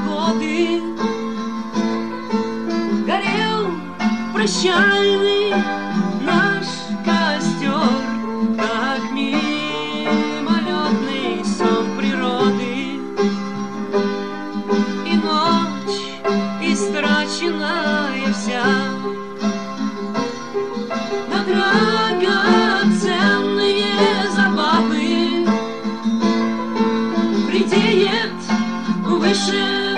годы горел прощальный наш костер, как мимолетный сон природы. И ночь истраченная вся на драгоценные забавы редеет выше,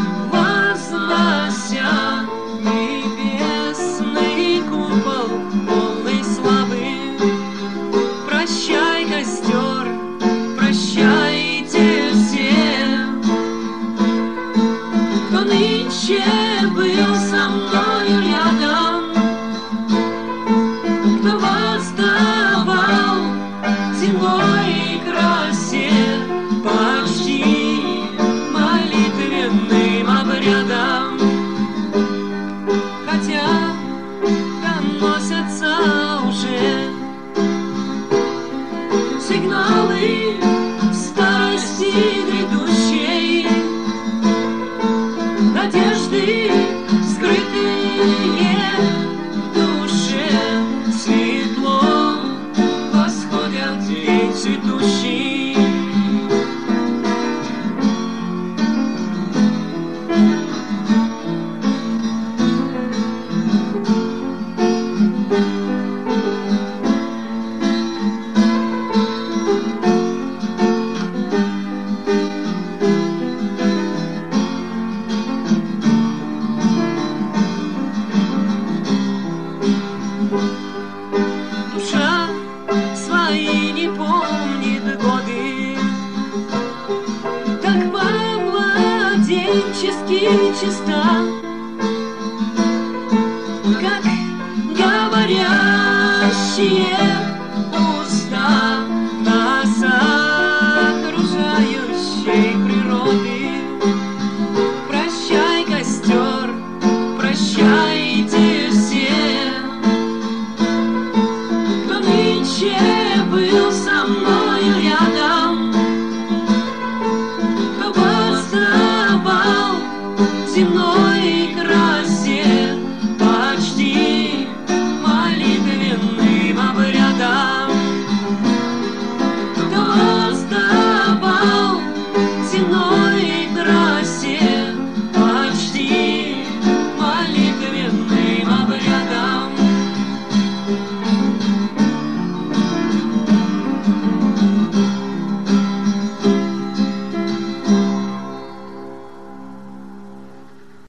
вознося небесный купол полной славы. Прощай, костер, прощайте все, кто нынче был со мною рядом, кто воздавал земной красе почти молитвенным обрядом. Хотя доносятся уже сигналы старости грядущей, надежды скрытые в душе, светло восходят день цветущий. Душа свои не помнит годы, так по-младенчески чиста, как говорящие уста нас окружающей природы. Прощай, костер, прощайте все, кто нынче был со мною рядом, кто воздавал земной